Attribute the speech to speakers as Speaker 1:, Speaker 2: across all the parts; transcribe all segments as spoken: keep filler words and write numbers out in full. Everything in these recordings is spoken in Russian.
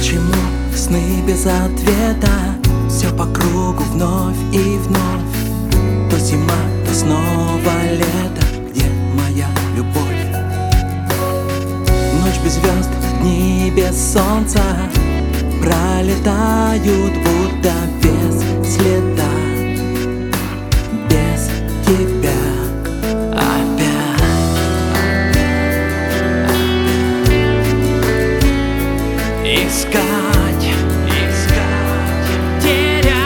Speaker 1: Почему сны без ответа? Все по кругу вновь и вновь. То зима, то снова лето. Где моя любовь? Ночь без звезд, дни без солнца пролетают, будто без следа. Без тебя опять, опять искать, искать, терять.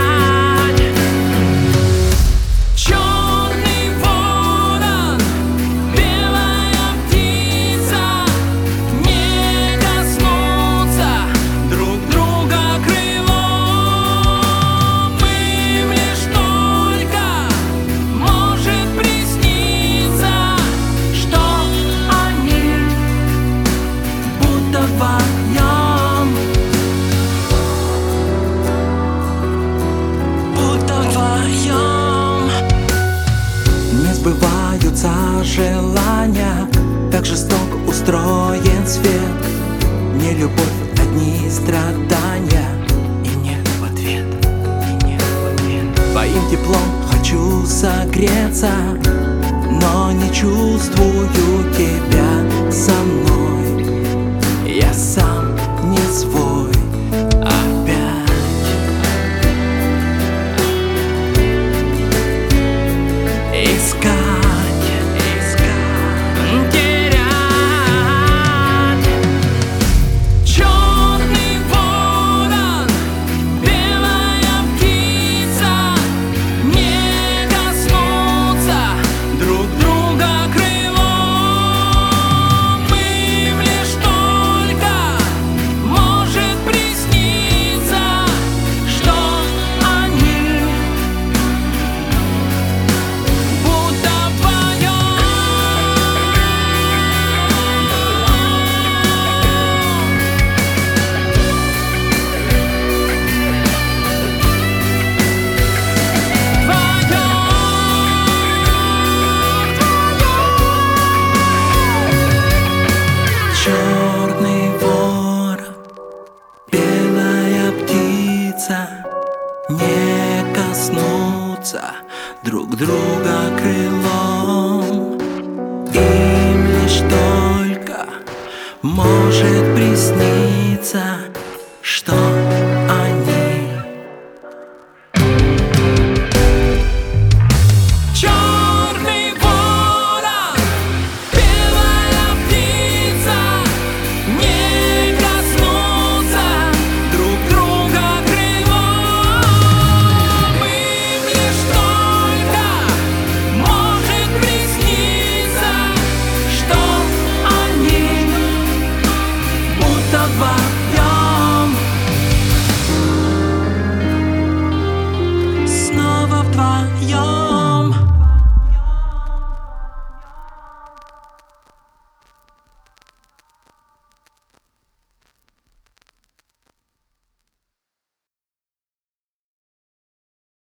Speaker 1: Черный ворон, белая птица, не коснуться друг друга крылом. Им лишь только может присниться, что они будто вдвоем, будто вдвоем. Не сбываются желания, так жестоко устроен свет. Не любовь, одни страдания, и нет в ответ, и нет в ответ. Твоим теплом хочу согреться, но не чувствую тебя со мной. Я сам не свой опять. Искать, искать, терять. Черный ворон, белая птица, не коснуться друг друга крылом. Им лишь только может присниться, что они будто вдвоем. Черный ворон, белая птица, не коснуться друг друга крылом. Им лишь только может присниться, что